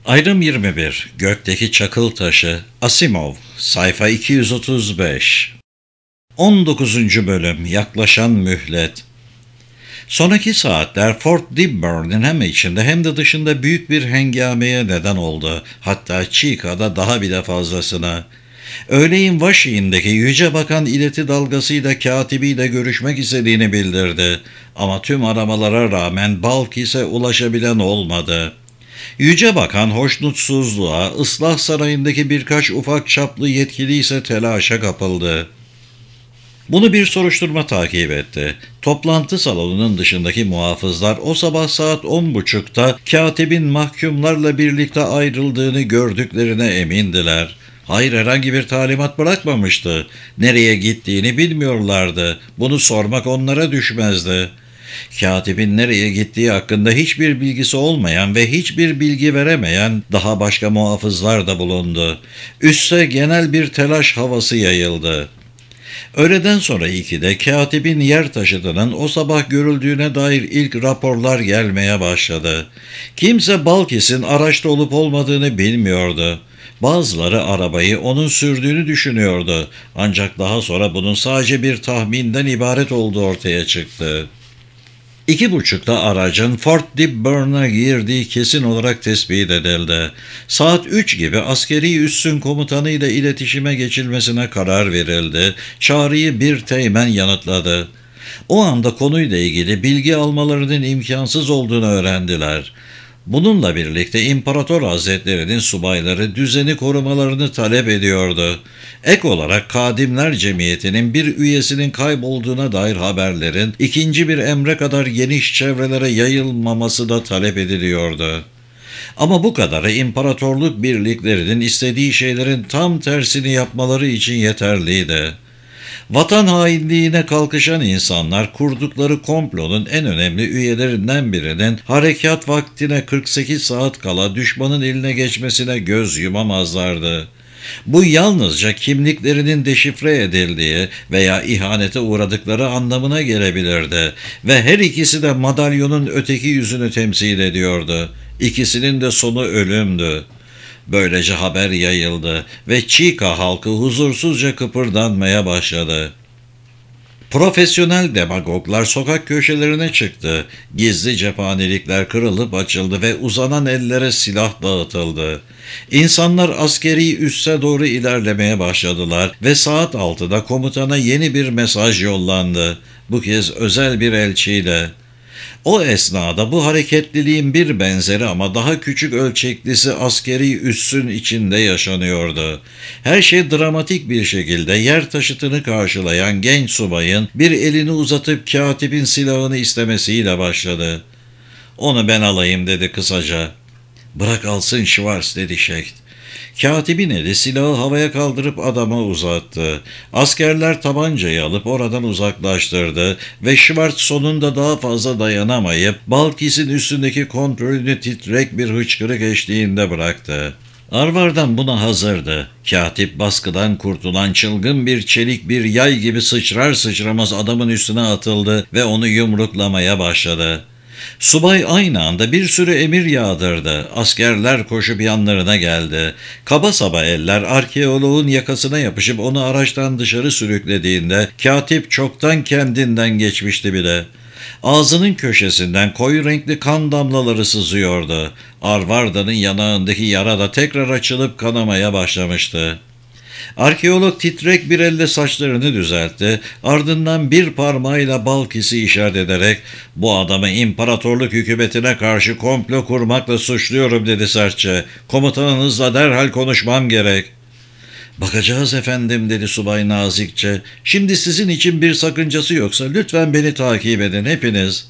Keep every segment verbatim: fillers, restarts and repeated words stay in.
Ayrım yirmi bir. Gökteki Çakıl Taşı. Asimov. Sayfa iki yüz otuz beş. on dokuzuncu Bölüm. Yaklaşan Mühlet. Sonraki saatler Fort Diburn'un hem içinde hem de dışında büyük bir hengameye neden oldu. Hatta Chicago'da daha bile fazlasına. Öğleyin Washington'daki Yüce Bakan ileti dalgasıyla katibiyle görüşmek istediğini bildirdi. Ama tüm aramalara rağmen Balkis'e ulaşabilen olmadı. Yüce Bakan hoşnutsuzluğa, ıslah sarayındaki birkaç ufak çaplı yetkili ise telaşa kapıldı. Bunu bir soruşturma takip etti. Toplantı salonunun dışındaki muhafızlar o sabah saat on buçukta katibin mahkumlarla birlikte ayrıldığını gördüklerine emindiler. Hayır, herhangi bir talimat bırakmamıştı. Nereye gittiğini bilmiyorlardı. Bunu sormak onlara düşmezdi. Katibin nereye gittiği hakkında hiçbir bilgisi olmayan ve hiçbir bilgi veremeyen daha başka muhafızlar da bulundu. Üste genel bir telaş havası yayıldı. Öğleden sonra ikide katibin yer taşıdığının o sabah görüldüğüne dair ilk raporlar gelmeye başladı. Kimse Balkis'in araçta olup olmadığını bilmiyordu. Bazıları arabayı onun sürdüğünü düşünüyordu. Ancak daha sonra bunun sadece bir tahminden ibaret olduğu ortaya çıktı. İki buçukta aracın Fort Diburn'a girdiği kesin olarak tespit edildi. Saat üç gibi askeri üssün komutanıyla iletişime geçilmesine karar verildi. Çağrıyı bir teğmen yanıtladı. O anda konuyla ilgili bilgi almalarının imkansız olduğunu öğrendiler. Bununla birlikte İmparator Hazretleri'nin subayları düzeni korumalarını talep ediyordu. Ek olarak Kadimler Cemiyeti'nin bir üyesinin kaybolduğuna dair haberlerin ikinci bir emre kadar geniş çevrelere yayılmaması da talep ediliyordu. Ama bu kadarı imparatorluk birliklerinin istediği şeylerin tam tersini yapmaları için yeterliydi. Vatan hainliğine kalkışan insanlar kurdukları komplonun en önemli üyelerinden birinin harekat vaktine kırk sekiz saat kala düşmanın eline geçmesine göz yumamazlardı. Bu yalnızca kimliklerinin deşifre edildiği veya ihanete uğradıkları anlamına gelebilirdi ve her ikisi de madalyonun öteki yüzünü temsil ediyordu. İkisinin de sonu ölümdü. Böylece haber yayıldı ve Chica halkı huzursuzca kıpırdanmaya başladı. Profesyonel demagoglar sokak köşelerine çıktı. Gizli cephanelikler kırılıp açıldı ve uzanan ellere silah dağıtıldı. İnsanlar askeri üsse doğru ilerlemeye başladılar ve saat altıda komutana yeni bir mesaj yollandı. Bu kez özel bir elçiyle. O esnada bu hareketliliğin bir benzeri ama daha küçük ölçeklisi askeri üssün içinde yaşanıyordu. Her şey dramatik bir şekilde yer taşıtını karşılayan genç subayın bir elini uzatıp katibin silahını istemesiyle başladı. "Onu ben alayım," dedi kısaca. "Bırak alsın Schwartz," dedi Şeht. Katibin eli silahı havaya kaldırıp adama uzattı. Askerler tabancayı alıp oradan uzaklaştırdı ve Schwartz sonunda daha fazla dayanamayıp Balkis'in üstündeki kontrolünü titrek bir hıçkırık eşliğinde bıraktı. Arvardan buna hazırdı. Katip baskıdan kurtulan çılgın bir çelik bir yay gibi sıçrar sıçramaz adamın üstüne atıldı ve onu yumruklamaya başladı. Subay aynı anda bir sürü emir yağdırdı. Askerler koşup yanlarına geldi. Kaba saba eller arkeoloğun yakasına yapışıp onu araçtan dışarı sürüklediğinde katip çoktan kendinden geçmişti bile. Ağzının köşesinden koyu renkli kan damlaları sızıyordu. Arvarda'nın yanağındaki yara da tekrar açılıp kanamaya başlamıştı. Arkeolog titrek bir elle saçlarını düzeltti, ardından bir parmağıyla Balkis'i işaret ederek "Bu adamı imparatorluk hükümetine karşı komplo kurmakla suçluyorum," dedi sertçe. "Komutanınızla derhal konuşmam gerek." "Bakacağız efendim," dedi subay nazikçe. "Şimdi sizin için bir sakıncası yoksa lütfen beni takip edin hepiniz."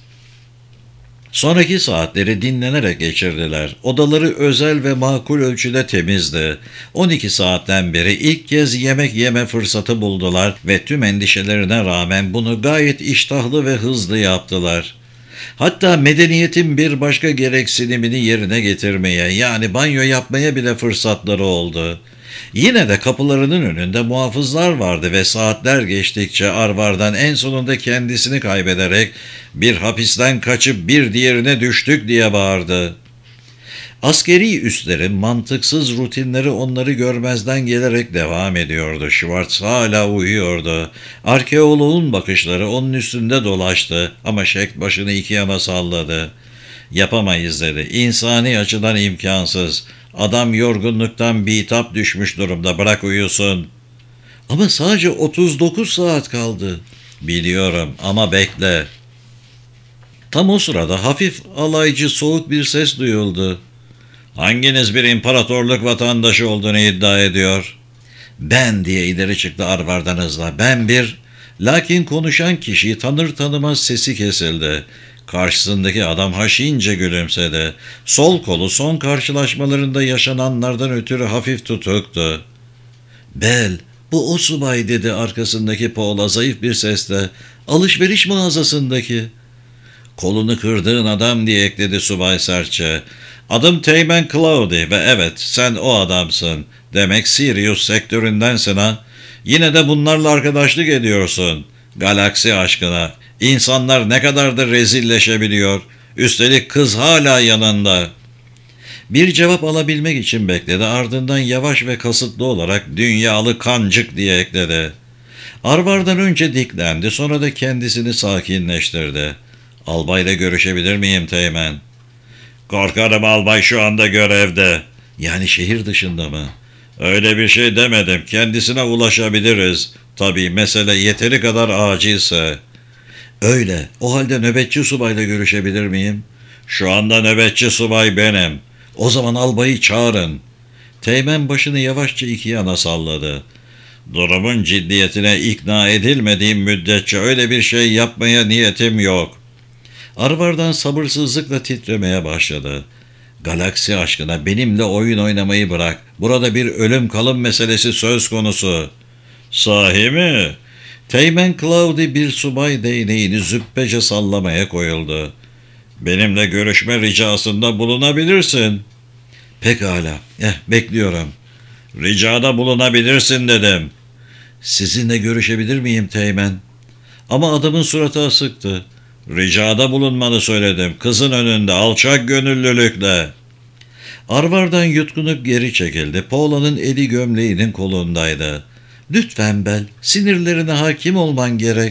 Sonraki saatleri dinlenerek geçirdiler. Odaları özel ve makul ölçüde temizdi. on iki saatten beri ilk kez yemek yeme fırsatı buldular ve tüm endişelerine rağmen bunu gayet iştahlı ve hızlı yaptılar. Hatta medeniyetin bir başka gereksinimini yerine getirmeye, yani banyo yapmaya bile fırsatları oldu. Yine de kapılarının önünde muhafızlar vardı ve saatler geçtikçe Arvar'dan en sonunda kendisini kaybederek "Bir hapisten kaçıp bir diğerine düştük," diye bağırdı. Askeri üslerin mantıksız rutinleri onları görmezden gelerek devam ediyordu. Schwartz hala uyuyordu. Arkeoloğun bakışları onun üstünde dolaştı ama Şekt başını iki yana salladı. Yapamayız dedi. İnsani açıdan imkansız. Adam yorgunluktan bitap düşmüş durumda. Bırak uyusun. Ama sadece otuz dokuz saat kaldı. Biliyorum ama bekle. Tam o sırada hafif alaycı soğuk bir ses duyuldu. Hanginiz bir imparatorluk vatandaşı olduğunu iddia ediyor? Ben diye ileri çıktı Arvar'dan hızla. Ben bir... Lakin konuşan kişiyi tanır tanımaz sesi kesildi. Karşısındaki adam haşince gülümsedi. Sol kolu son karşılaşmalarında yaşananlardan ötürü hafif tutuktu. Bel, bu o subay dedi arkasındaki Paul'a zayıf bir sesle. Alışveriş mağazasındaki. Kolunu kırdığın adam diye ekledi subay sertçe. Adım Teğmen Claudi ve evet sen o adamsın. Demek Sirius sektöründensin ha. Yine de bunlarla arkadaşlık ediyorsun. Galaksi aşkına. İnsanlar ne kadar da rezilleşebiliyor. Üstelik kız hala yanında. Bir cevap alabilmek için bekledi. Ardından yavaş ve kasıtlı olarak dünyalı kancık diye ekledi. Arvar'dan önce diklendi, sonra da kendisini sakinleştirdi. Albayla görüşebilir miyim Teğmen? Korkarım albay şu anda görevde. Yani şehir dışında mı? Öyle bir şey demedim. Kendisine ulaşabiliriz. Tabii mesele yeteri kadar acilse. Öyle. O halde nöbetçi subayla görüşebilir miyim? Şu anda nöbetçi subay benim. O zaman albayı çağırın. Teğmen başını yavaşça iki yana salladı. Durumun ciddiyetine ikna edilmediğim müddetçe öyle bir şey yapmaya niyetim yok. Arvar'dan sabırsızlıkla titremeye başladı. Galaksi aşkına benimle oyun oynamayı bırak. Burada bir ölüm kalım meselesi söz konusu. Sahi mi? Teğmen Claudi bir subay değneğini züppece sallamaya koyuldu. Benimle görüşme ricasında bulunabilirsin. Pekala. Eh, bekliyorum. Ricada bulunabilirsin dedim. Sizinle görüşebilir miyim Teğmen? Ama adamın suratı asıktı. Ricada bulunmanı söyledim. Kızın önünde alçak gönüllülükle. Arvar'dan yutkunup geri çekildi. Paula'nın eli gömleğinin kolundaydı. Lütfen Bel, sinirlerine hakim olman gerek.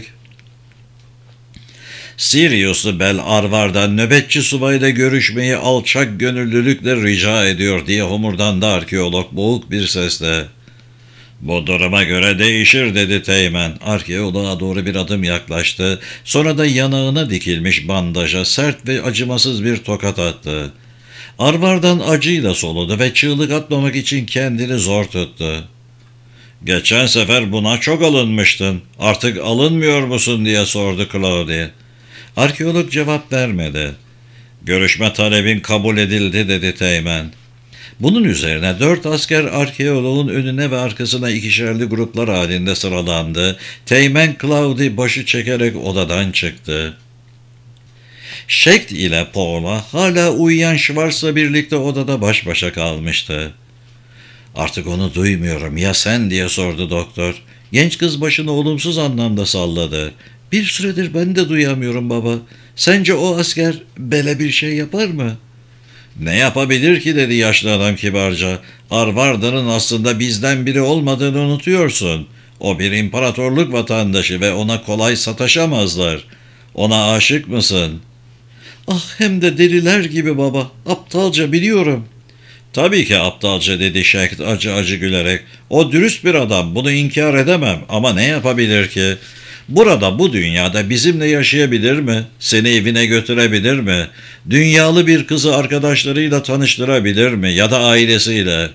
Sirius'lu Bel Arvar'dan nöbetçi subayla görüşmeyi alçak gönüllülükle rica ediyor diye homurdandı arkeolog boğuk bir sesle. Bu duruma göre değişir dedi Teğmen. Arkeoloğa doğru bir adım yaklaştı. Sonra da yanağına dikilmiş bandaja sert ve acımasız bir tokat attı. Arvar'dan acıyla soludu ve çığlık atmamak için kendini zor tuttu. Geçen sefer buna çok alınmıştın. Artık alınmıyor musun diye sordu Claudi. Arkeolog cevap vermedi. Görüşme talebin kabul edildi dedi Teğmen. Bunun üzerine dört asker arkeoloğun önüne ve arkasına ikişerli gruplar halinde sıralandı. Teğmen Claudi başı çekerek odadan çıktı. Şekt ile Paula hala uyuyan Schwartz'la birlikte odada baş başa kalmıştı. Artık onu duymuyorum ya sen diye sordu doktor. Genç kız başını olumsuz anlamda salladı. Bir süredir ben de duyamıyorum baba. Sence o asker Bel'e bir şey yapar mı? Ne yapabilir ki dedi yaşlı adam kibarca. Arvarda'nın aslında bizden biri olmadığını unutuyorsun. O bir imparatorluk vatandaşı ve ona kolay sataşamazlar. Ona aşık mısın? Ah hem de deliler gibi baba. Aptalca biliyorum. Tabii ki aptalca dedi Şekt acı acı gülerek. O dürüst bir adam, bunu inkar edemem ama ne yapabilir ki? Burada, bu dünyada bizimle yaşayabilir mi? Seni evine götürebilir mi? Dünyalı bir kızı arkadaşlarıyla tanıştırabilir mi? Ya da ailesiyle?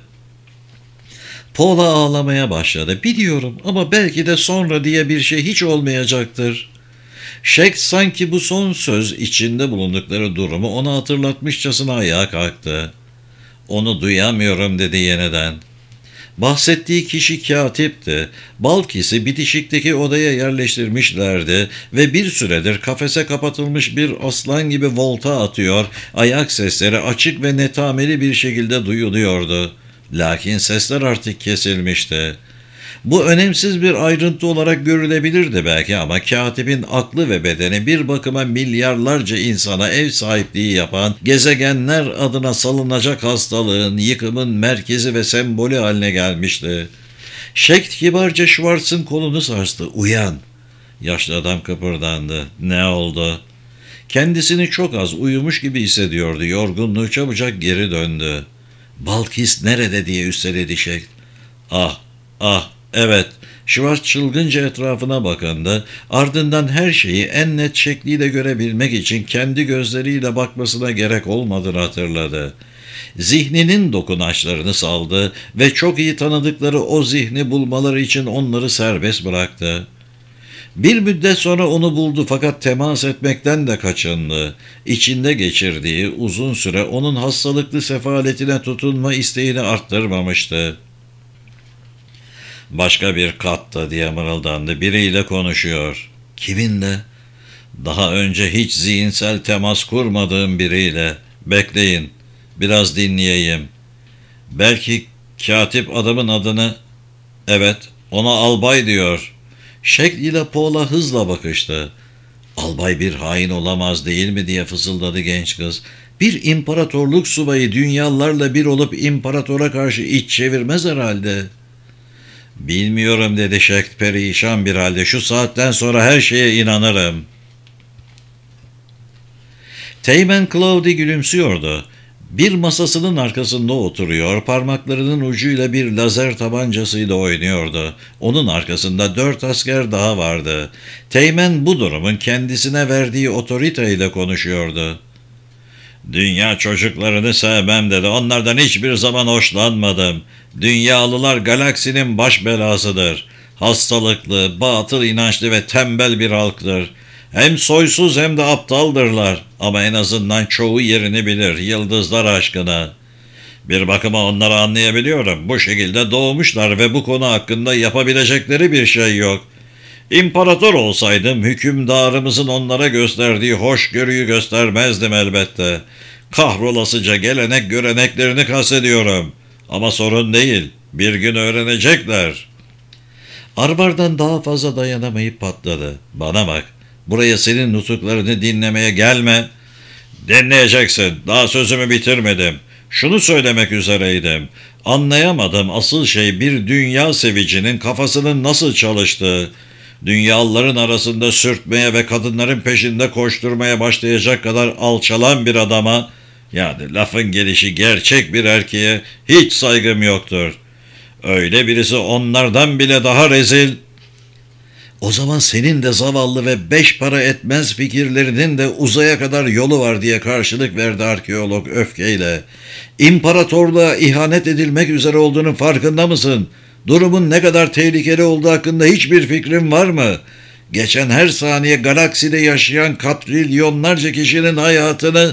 Paula ağlamaya başladı. Biliyorum ama belki de sonra diye bir şey hiç olmayacaktır. Şekt sanki bu son söz içinde bulundukları durumu ona hatırlatmışçasına ayağa kalktı. Onu duyamıyorum dedi yeniden. Bahsettiği kişi katipti. Balkis'i bitişikteki odaya yerleştirmişlerdi ve bir süredir kafese kapatılmış bir aslan gibi volta atıyor, ayak sesleri açık ve netameli bir şekilde duyuluyordu. Lakin sesler artık kesilmişti. Bu önemsiz bir ayrıntı olarak görülebilirdi belki ama katibin aklı ve bedeni bir bakıma milyarlarca insana ev sahipliği yapan, gezegenler adına salınacak hastalığın, yıkımın merkezi ve sembolü haline gelmişti. Şekt kibarca Schwartz'ın kolunu sarstı. "Uyan." Yaşlı adam kıpırdandı. "Ne oldu?" Kendisini çok az uyumuş gibi hissediyordu. Yorgunluğu çabucak geri döndü. "Balkis nerede?" diye üsteledi Şekt. "Ah, ah, evet." Schwartz çılgınca etrafına bakındı. Ardından her şeyi en net şekliyle görebilmek için kendi gözleriyle bakmasına gerek olmadığını hatırladı. Zihninin dokunaçlarını saldı ve çok iyi tanıdıkları o zihni bulmaları için onları serbest bıraktı. Bir müddet sonra onu buldu fakat temas etmekten de kaçındı. İçinde geçirdiği uzun süre onun hastalıklı sefaletine tutunma isteğini arttırmamıştı. "Başka bir katta," diye mırıldandı. "Biriyle konuşuyor." "Kiminle?" "Daha önce hiç zihinsel temas kurmadığım biriyle. Bekleyin, biraz dinleyeyim. Belki katip adamın adını..." "Evet, ona albay diyor." Şekl ile Paul'a hızla bakıştı. "Albay bir hain olamaz değil mi?" diye fısıldadı genç kız. "Bir imparatorluk subayı dünyalarla bir olup imparatora karşı iç çevirmez herhalde." "Bilmiyorum," dedi Şekt perişan bir halde. "Şu saatten sonra her şeye inanırım." Teğmen Claudi gülümsüyordu. Bir masasının arkasında oturuyor, parmaklarının ucuyla bir lazer tabancasıyla oynuyordu. Onun arkasında dört asker daha vardı. Teğmen bu durumun kendisine verdiği otoriteyle konuşuyordu. "Dünya çocuklarını sevmem," dedi. "Onlardan hiçbir zaman hoşlanmadım. Dünyalılar galaksinin baş belasıdır. Hastalıklı, batıl inançlı ve tembel bir halktır. Hem soysuz hem de aptaldırlar. Ama en azından çoğu yerini bilir, yıldızlar aşkına. Bir bakıma onları anlayabiliyorum. Bu şekilde doğmuşlar ve bu konu hakkında yapabilecekleri bir şey yok. İmparator olsaydım hükümdarımızın onlara gösterdiği hoşgörüyü göstermezdim elbette. Kahrolasıca gelenek göreneklerini kastediyorum. Ama sorun değil. Bir gün öğrenecekler." Arvar'dan daha fazla dayanamayıp patladı. "Bana bak. Buraya senin nutuklarını dinlemeye gelme." "Dinleyeceksin. Daha sözümü bitirmedim. Şunu söylemek üzereydim. Anlayamadım asıl şey bir dünya sevicinin kafasının nasıl çalıştığı. Dünyalıların arasında sürtmeye ve kadınların peşinde koşturmaya başlayacak kadar alçalan bir adama, yani lafın gelişi gerçek bir erkeğe hiç saygım yoktur. Öyle birisi onlardan bile daha rezil." "O zaman senin de zavallı ve beş para etmez fikirlerinin de uzaya kadar yolu var," diye karşılık verdi arkeolog öfkeyle. "İmparatorluğa ihanet edilmek üzere olduğunun farkında mısın? Durumun ne kadar tehlikeli olduğu hakkında hiçbir fikrin var mı? Geçen her saniye galakside yaşayan katrilyonlarca kişinin hayatını..."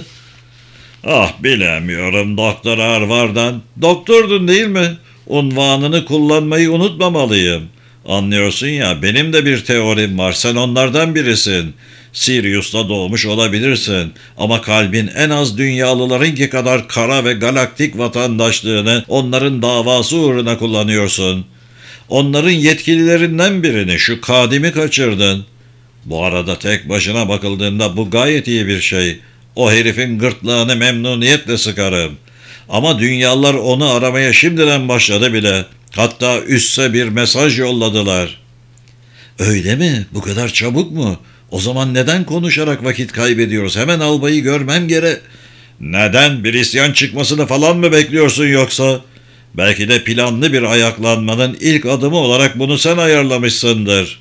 "Ah, bilemiyorum Doktor Arvar'dan." "Doktordun değil mi? Unvanını kullanmayı unutmamalıyım. Anlıyorsun ya, benim de bir teorim var. Sen onlardan birisin. Sirius'ta doğmuş olabilirsin. Ama kalbin en az dünyalılarınki kadar kara ve galaktik vatandaşlığını onların davası uğruna kullanıyorsun. Onların yetkililerinden birini, şu kadimi kaçırdın. Bu arada tek başına bakıldığında bu gayet iyi bir şey. O herifin gırtlağını memnuniyetle sıkarım. Ama dünyalılar onu aramaya şimdiden başladı bile. Hatta üsse bir mesaj yolladılar." "Öyle mi? Bu kadar çabuk mu? O zaman neden konuşarak vakit kaybediyoruz? Hemen albayı görmem gerek." "Neden? Bir isyan çıkmasını falan mı bekliyorsun yoksa? Belki de planlı bir ayaklanmanın ilk adımı olarak bunu sen ayarlamışsındır."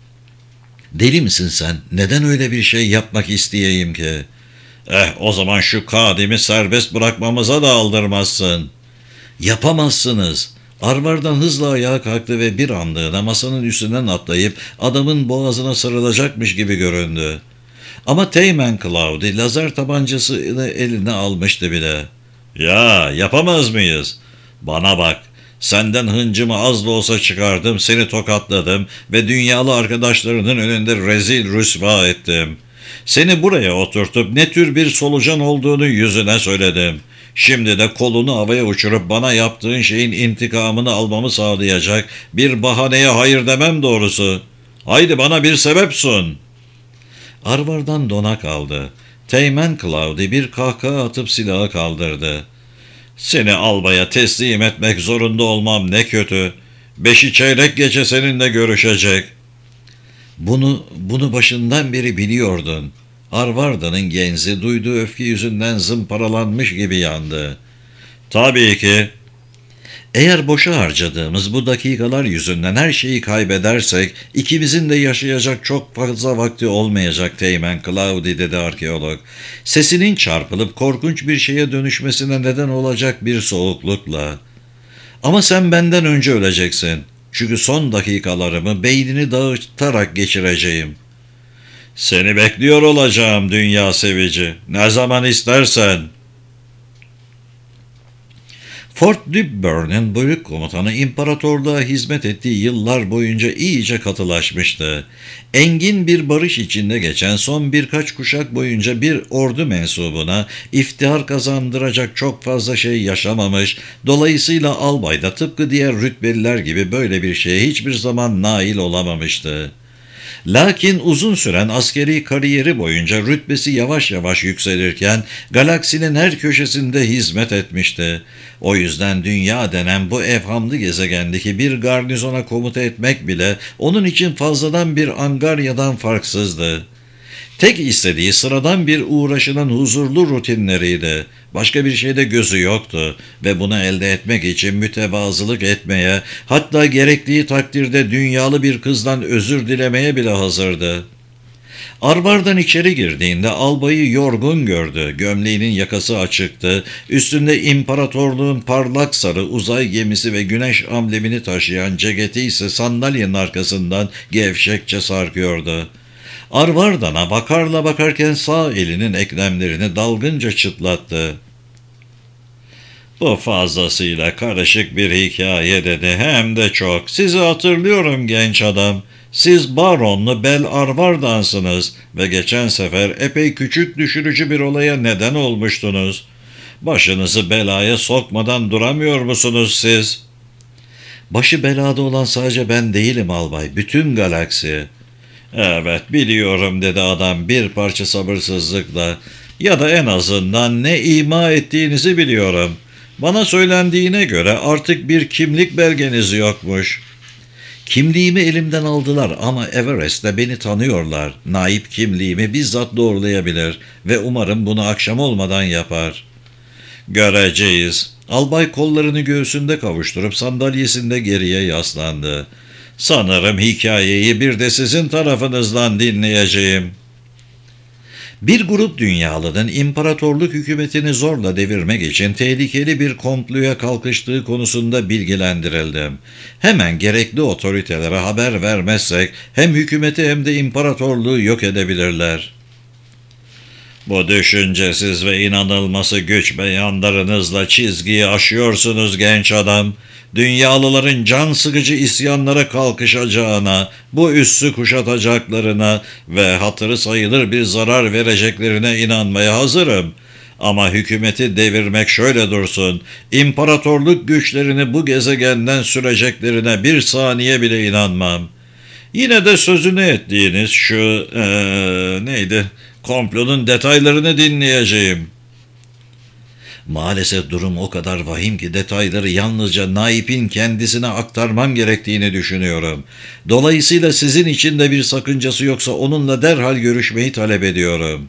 "Deli misin sen? Neden öyle bir şey yapmak isteyeyim ki?" "Eh, o zaman şu kadimi serbest bırakmamıza da aldırmazsın." "Yapamazsınız." Arvar'dan hızla ayağa kalktı ve bir anlığına masanın üstünden atlayıp adamın boğazına sarılacakmış gibi göründü. Ama Teğmen Claudi lazer tabancasını eline almıştı bile. "Ya, yapamaz mıyız? Bana bak. Senden hıncımı az da olsa çıkardım, seni tokatladım ve dünyalı arkadaşlarının önünde rezil rüsva ettim. Seni buraya oturtup ne tür bir solucan olduğunu yüzüne söyledim. Şimdi de kolunu havaya uçurup bana yaptığın şeyin intikamını almamı sağlayacak bir bahaneye hayır demem doğrusu. Haydi bana bir sebep sun. Arvar'dan dona kaldı. Teğmen Claudi bir kahkaha atıp silahı kaldırdı. Seni albaya teslim etmek zorunda olmam ne kötü. Beşi çeyrek geçe seninle görüşecek. Bunu, bunu başından beri biliyordun. Arvarda'nın genzi duyduğu öfke yüzünden zımparalanmış gibi yandı. Tabii ki. Eğer boşa harcadığımız bu dakikalar yüzünden her şeyi kaybedersek, ikimizin de yaşayacak çok fazla vakti olmayacak Teğmen Claudi, dedi arkeolog. Sesinin çarpılıp korkunç bir şeye dönüşmesine neden olacak bir soğuklukla. Ama sen benden önce öleceksin. Çünkü son dakikalarımı beynini dağıtarak geçireceğim. Seni bekliyor olacağım dünya sevici. Ne zaman istersen. Fort Diburn'un bölük komutanı imparatorluğa hizmet ettiği yıllar boyunca iyice katılaşmıştı. Engin bir barış içinde geçen son birkaç kuşak boyunca bir ordu mensubuna iftihar kazandıracak çok fazla şey yaşamamış, dolayısıyla albay da tıpkı diğer rütbeliler gibi böyle bir şeye hiçbir zaman nail olamamıştı. Lakin uzun süren askeri kariyeri boyunca rütbesi yavaş yavaş yükselirken galaksinin her köşesinde hizmet etmişti. O yüzden dünya denen bu evhamlı gezegendeki bir garnizona komuta etmek bile onun için fazladan bir angaryadan farksızdı. Tek istediği sıradan bir uğraşının huzurlu rutinleriydi. Başka bir şeyde gözü yoktu ve bunu elde etmek için mütevazılık etmeye, hatta gerektiği takdirde dünyalı bir kızdan özür dilemeye bile hazırdı. Arvar'dan içeri girdiğinde albayı yorgun gördü. Gömleğinin yakası açıktı. Üstünde imparatorluğun parlak sarı uzay gemisi ve güneş amblemini taşıyan ceketi ise sandalyenin arkasından gevşekçe sarkıyordu. Arvardan'a bakarla bakarken sağ elinin eklemlerini dalgınca çıtlattı. Bu fazlasıyla karışık bir hikaye, dedi. Hem de çok. Sizi hatırlıyorum genç adam. Siz baronlu Bel Arvardan'sınız ve geçen sefer epey küçük düşürücü bir olaya neden olmuştunuz. Başınızı belaya sokmadan duramıyor musunuz siz? Başı belada olan sadece ben değilim albay, bütün galaksi. Evet biliyorum, dedi adam bir parça sabırsızlıkla. Ya da en azından ne ima ettiğinizi biliyorum. Bana söylendiğine göre artık bir kimlik belgeniz yokmuş. Kimliğimi elimden aldılar ama Everest'te beni tanıyorlar. Naip kimliğimi bizzat doğrulayabilir ve umarım bunu akşam olmadan yapar. Göreceğiz. Albay kollarını göğsünde kavuşturup sandalyesinde geriye yaslandı. Sanırım hikayeyi bir de sizin tarafınızdan dinleyeceğim. Bir grup dünyalının imparatorluk hükümetini zorla devirmek için tehlikeli bir komploya kalkıştığı konusunda bilgilendirildim. Hemen gerekli otoritelere haber vermezsek hem hükümeti hem de imparatorluğu yok edebilirler. Bu düşüncesiz ve inanılması güç beyanlarınızla çizgiyi aşıyorsunuz genç adam. Dünyalıların can sıkıcı isyanlara kalkışacağına, bu üssü kuşatacaklarına ve hatırı sayılır bir zarar vereceklerine inanmaya hazırım. Ama hükümeti devirmek şöyle dursun, imparatorluk güçlerini bu gezegenden süreceklerine bir saniye bile inanmam. Yine de sözünü ettiğiniz şu, ee, neydi, komplonun detaylarını dinleyeceğim. Maalesef durum o kadar vahim ki detayları yalnızca naipin kendisine aktarmam gerektiğini düşünüyorum. Dolayısıyla sizin için de bir sakıncası yoksa onunla derhal görüşmeyi talep ediyorum.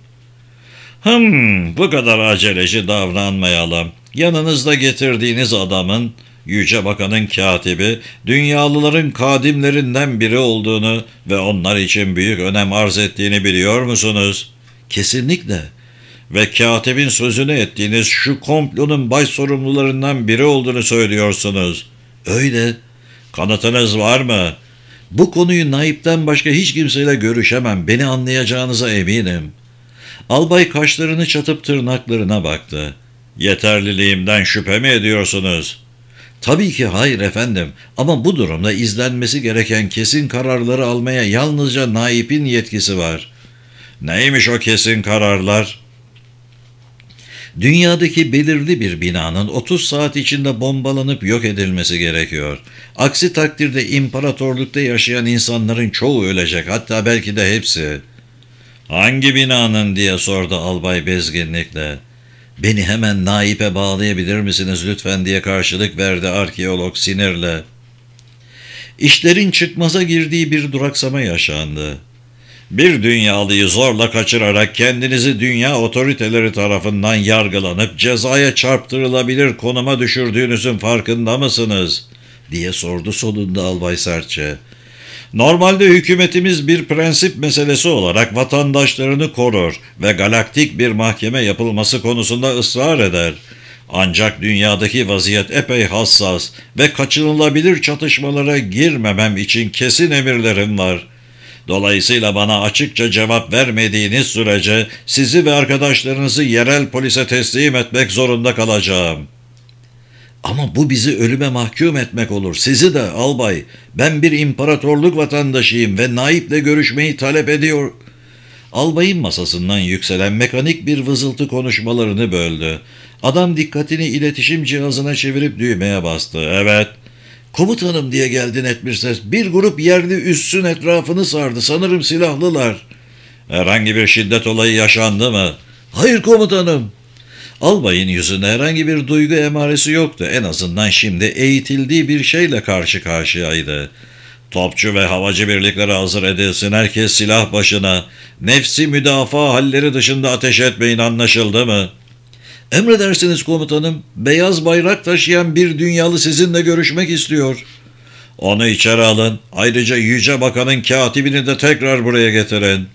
Hım, bu kadar aceleci davranmayalım. Yanınızda getirdiğiniz adamın, Yüce Bakan'ın katibi, dünyalıların kadimlerinden biri olduğunu ve onlar için büyük önem arz ettiğini biliyor musunuz? Kesinlikle. Ve katibin sözünü ettiğiniz şu komplonun baş sorumlularından biri olduğunu söylüyorsunuz. Öyle. Kanıtınız var mı? Bu konuyu naipten başka hiç kimseyle görüşemem. Beni anlayacağınıza eminim. Albay kaşlarını çatıp tırnaklarına baktı. Yeterliliğimden şüphe mi ediyorsunuz? Tabii ki hayır efendim. Ama bu durumda izlenmesi gereken kesin kararları almaya yalnızca naipin yetkisi var. Neymiş o kesin kararlar? Dünyadaki belirli bir binanın otuz saat içinde bombalanıp yok edilmesi gerekiyor. Aksi takdirde imparatorlukta yaşayan insanların çoğu ölecek, hatta belki de hepsi. Hangi binanın diye sordu albay bezginlikle. Beni hemen Naip'e bağlayabilir misiniz lütfen diye karşılık verdi arkeolog sinirle. İşlerin çıkmaza girdiği bir duraksama yaşandı. Bir dünyalıyı zorla kaçırarak kendinizi dünya otoriteleri tarafından yargılanıp cezaya çarptırılabilir konuma düşürdüğünüzün farkında mısınız? Diye sordu sonunda albay sertçe. Normalde hükümetimiz bir prensip meselesi olarak vatandaşlarını korur ve galaktik bir mahkeme yapılması konusunda ısrar eder. Ancak dünyadaki vaziyet epey hassas ve kaçınılabilir çatışmalara girmemem için kesin emirlerim var. Dolayısıyla bana açıkça cevap vermediğiniz sürece sizi ve arkadaşlarınızı yerel polise teslim etmek zorunda kalacağım. Ama bu bizi ölüme mahkum etmek olur. Sizi de albay. Ben bir imparatorluk vatandaşıyım ve Naip'le görüşmeyi talep ediyor. Albayın masasından yükselen mekanik bir vızıltı konuşmalarını böldü. Adam dikkatini iletişim cihazına çevirip düğmeye bastı. Evet. Komutanım diye geldi net bir ses. Bir grup yerli üssün etrafını sardı. Sanırım silahlılar. Herhangi bir şiddet olayı yaşandı mı? Hayır komutanım. Albayın yüzünde herhangi bir duygu emaresi yoktu. En azından şimdi eğitildiği bir şeyle karşı karşıyaydı. Topçu ve havacı birlikleri hazır edilsin. Herkes silah başına. Nefsi müdafaa halleri dışında ateş etmeyin, anlaşıldı mı? Emredersiniz komutanım. Beyaz bayrak taşıyan bir dünyalı sizinle görüşmek istiyor. Onu içeri alın. Ayrıca Yüce Bakan'ın katibini de tekrar buraya getirin.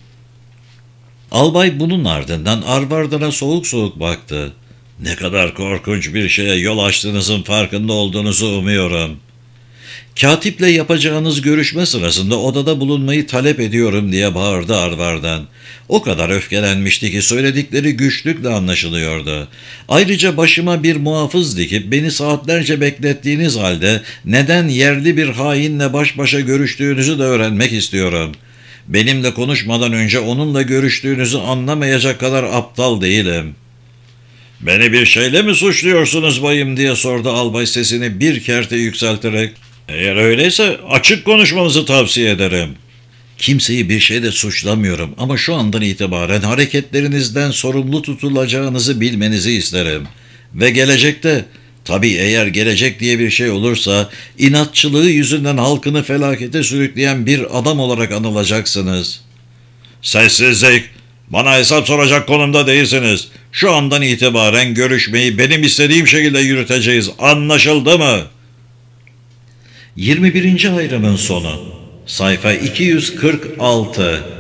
Albay bunun ardından Arvardan'a soğuk soğuk baktı. Ne kadar korkunç bir şeye yol açtığınızın farkında olduğunuzu umuyorum. Katiple yapacağınız görüşme sırasında odada bulunmayı talep ediyorum diye bağırdı Arvardan. O kadar öfkelenmişti ki söyledikleri güçlükle anlaşılıyordu. Ayrıca başıma bir muhafız dikip beni saatlerce beklettiğiniz halde neden yerli bir hainle baş başa görüştüğünüzü de öğrenmek istiyorum. Benimle konuşmadan önce onunla görüştüğünüzü anlamayacak kadar aptal değilim. Beni bir şeyle mi suçluyorsunuz bayım diye sordu albay sesini bir kerte yükselterek. Eğer öyleyse açık konuşmanızı tavsiye ederim. Kimseyi bir şeyle suçlamıyorum ama şu andan itibaren hareketlerinizden sorumlu tutulacağınızı bilmenizi isterim. Ve gelecekte, tabii eğer gelecek diye bir şey olursa, inatçılığı yüzünden halkını felakete sürükleyen bir adam olarak anılacaksınız. Sessizlik! Bana hesap soracak konumda değilsiniz. Şu andan itibaren görüşmeyi benim istediğim şekilde yürüteceğiz. Anlaşıldı mı? yirmi birinci ayrımın sonu. Sayfa iki yüz kırk altı.